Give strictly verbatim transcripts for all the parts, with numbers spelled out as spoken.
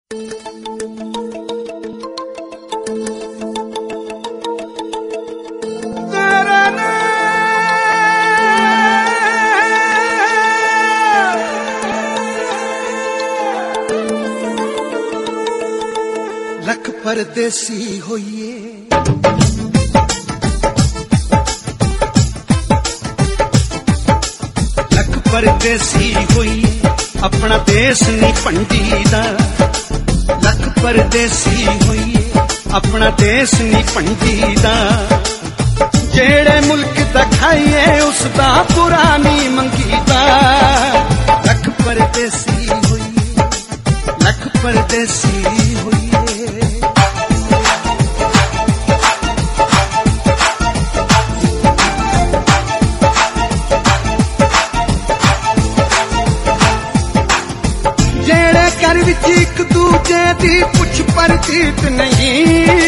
लख परदेसी होइए लख परदेसी होइए अपना देश नी पंडीदा। लख परदेसी होइए अपना देश नी पंडीदा। जेड़े मुल्क दा खाइए उसदा पुरानी मंगीदा। लख परदेसी होइए लख परदेसी होइए। घर विच एक दूजे दी पुछ परतीत नहीं।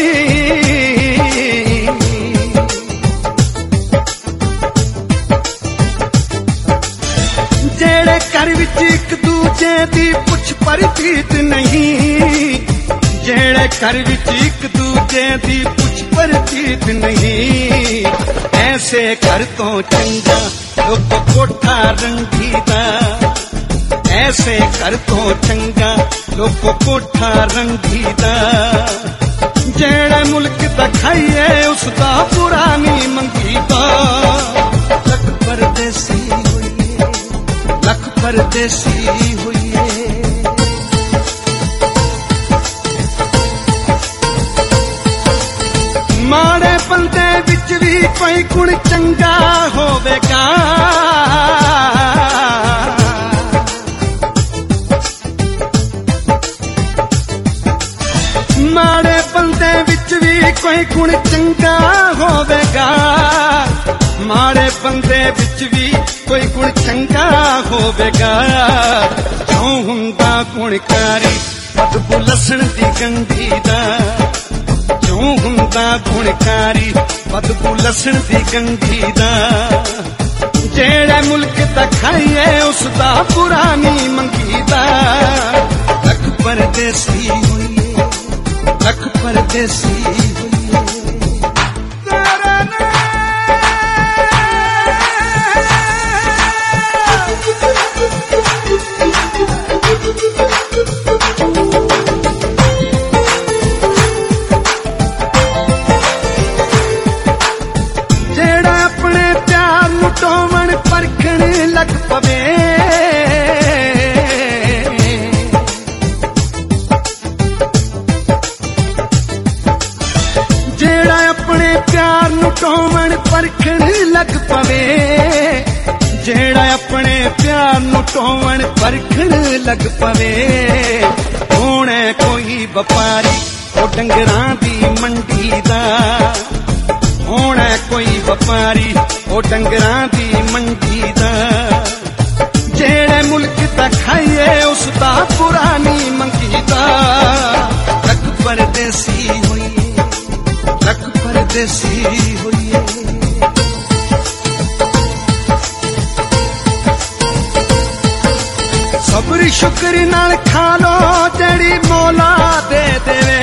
जेड़े घर विच एक दूजे दी पुछ परतीत नहीं। जेड़े घर विच एक दूजे दी पुछ परतीत नहीं। ऐसे घर तो चंगा लोग कोठा रंगीदा। ऐसे कर तो चंगा लोगों कोठा रंगीदा। जेड़े मुल्क दा खाइए उसदा पुरानी मंगीदा। लख परदेसी होइए लख परदेसी होइए। माड़े बंदे विच भी कोई गुण चंगा होवेगा। माड़े बंदे विच भी कोई गुण चंगा होवेगा। माड़े बंदे विच भी कोई गुण चंगा होवेगा। जो हुंदा गुणकारी बदबू लसण दी गंढी दा। जो हुंदा गुणकारी बदबू लसण दी गंढी दा। जेड़े मुल्क दा खाइए उसदा पुरानी मंगीदा। लख परदेसी होइए लख परदेसी होइए। जेड़ा अपने प्यार नूं टोवण परखण लग पवे। जेड़ा अपने प्यार नूं टोवण परखण लग पवे। जेड़ा अपने प्यार नूं टोवण परखण लग पवे। होणे कोई व्यापारी ओ डंगरां दी मंडी दा। होणे कोई व्यापारी ओ डंगरां दी मंडी दा। जेड़े मुल्क दा खाइए उसदा पुरानी मंगीदा। लख परदेसी होइए लख परदेसी होइए। सब्र शुक्र नाल खा लो जेड़ी मौला दे देवे।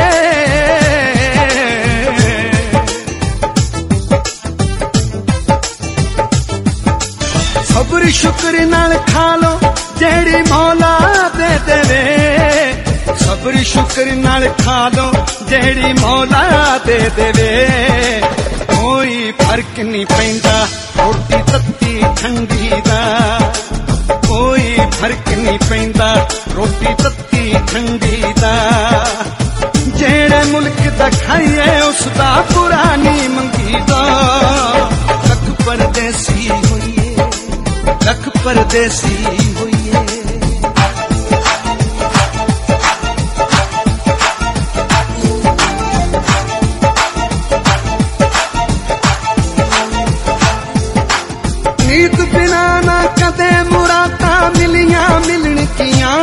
सब्र शुक्र नाल खा लो जेड़ी मौला दे देवे। सब्र शुक्र नाल खा लो जेड़ी मौला दे देवे। कोई फर्क नहीं पैंदा रोटी तत्ती ठंडी दा। कोई फर्क नहीं पैंदा रोटी तत्ती ठंडी दा। जेड़े मुल्क दा खाइए उसदा पुरानी मंगीदा। लख परदेसी होइए लख परदेसी होइए। नीत बिना ना कदे मुरादा मिलियां मिलणगियां।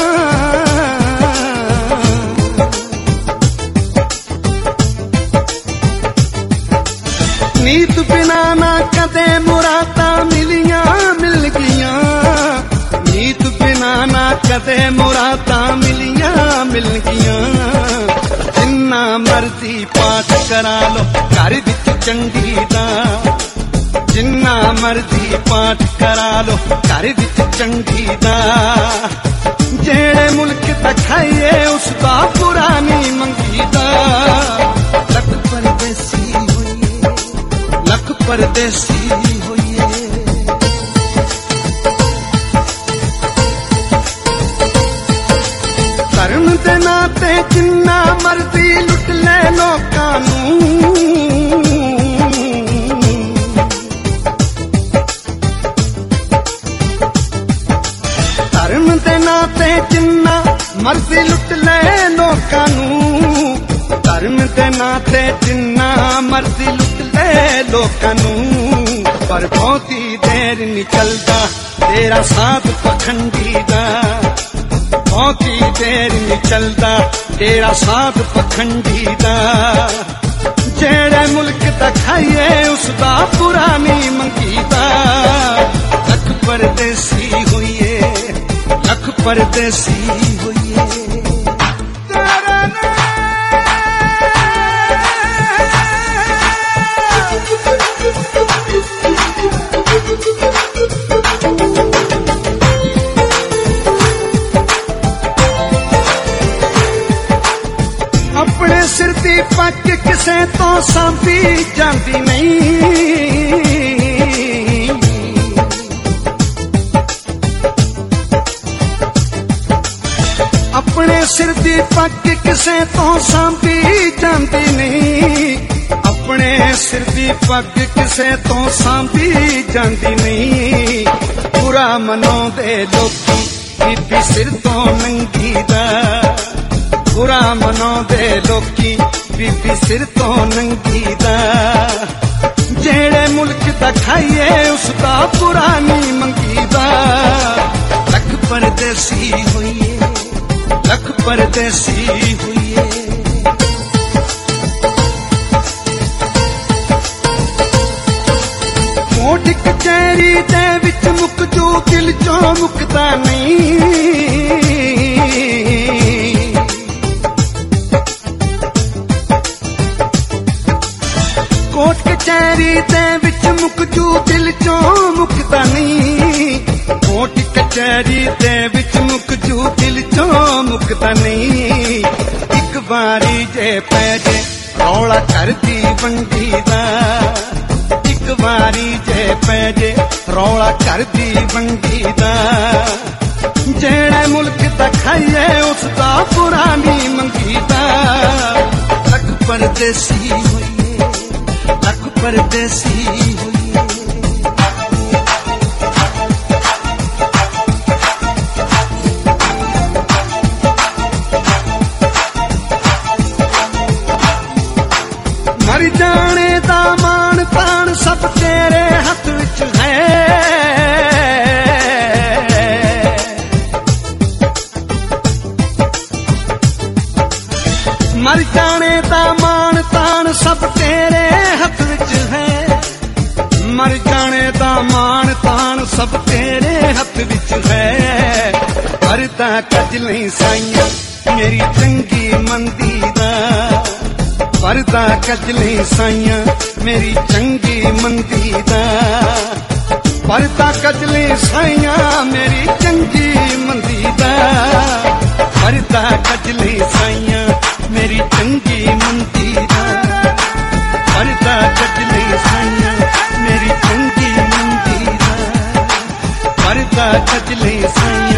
नीत बिना ना कदे मुरादा मिलियां मिलगियां। नीत बिना ना कदे मुरादा मिलियां मिलगियां जिन्ना मर्जी पाठ करा लो घर विच चंडी दा जिन्ना मर्जी पाठ करा लो घर विच चंडी दा जेड़े मुल्क तखाइए उसका पुरानी मंगीदा लख परदेसी होइए लख परदेसी होइए धर्म दे नाते जिन्ना मर्जी लुट ले लोकां नूं धर्म दे नाते जिन्ना मर्जी लुट ले लोकां नूं धर्म दे नाते जिन्ना मर्जी लुट ले लोकां नूं पर बहुती देर नहीं चलदा तेरा साथ पखंडी दा बहुती देर नहीं चलदा तेरा साथ पखंडी दा जेड़े मुल्क तखाइए उसका पुरानी मंगीदा लख परदेसी होइए लख परदेसी होइए अपने सिर दी पग किसे तो सांभी जाती नहीं अपने सिर दी पग किसे तो सांभी जाती नहीं अपने सिर दी पग किसे तो सांभी जाती नहीं बुरा मनाउंदे लोकी बीबी सिर तो नंगी दा बुरा मनाउंदे लोकी बीबी सिर तो नंगी दा जेड़े मुल्क तखाइए उसका पुरानी मंगीदा लख परदेसी होइए लख परदेसी होइए कोट कचहरी दे विच मुक जो दिल चो मुकदा नहीं कोट कचहरी दे विच मुक जो दिल चो मुकदा नहीं कोट कचहरी दे विच मुक जो दिल चो मुकदा नहीं एक बारी जे पै जे रौला करदी बंडी दा एक बारी जे पै जे रौला करदी बंडी दा जेड़े मुल्क तखाइए उसका पुरानी मंगीदा लख परदेसी होइए लख परदेसी होइए मर जाने दा मान तान सब तेरे हथ विच है मर जाने दा मान तान सब तेरे हथ विच है मर जाने दा मान तान सब तेरे हथ विच है भरदा कजलें साइयां मेरी चंगी मंदी दा भरदा कजलें साइयां मेरी चंगी मंदी दा भरदा कजलें साइयां मेरी चंगी मंदी दा भरदा कजलें साइयां मेरी चंगी मंदी दा भरदा कजलें साइयां मेरी चंगी मंदी दा भरदा कजलें साइयां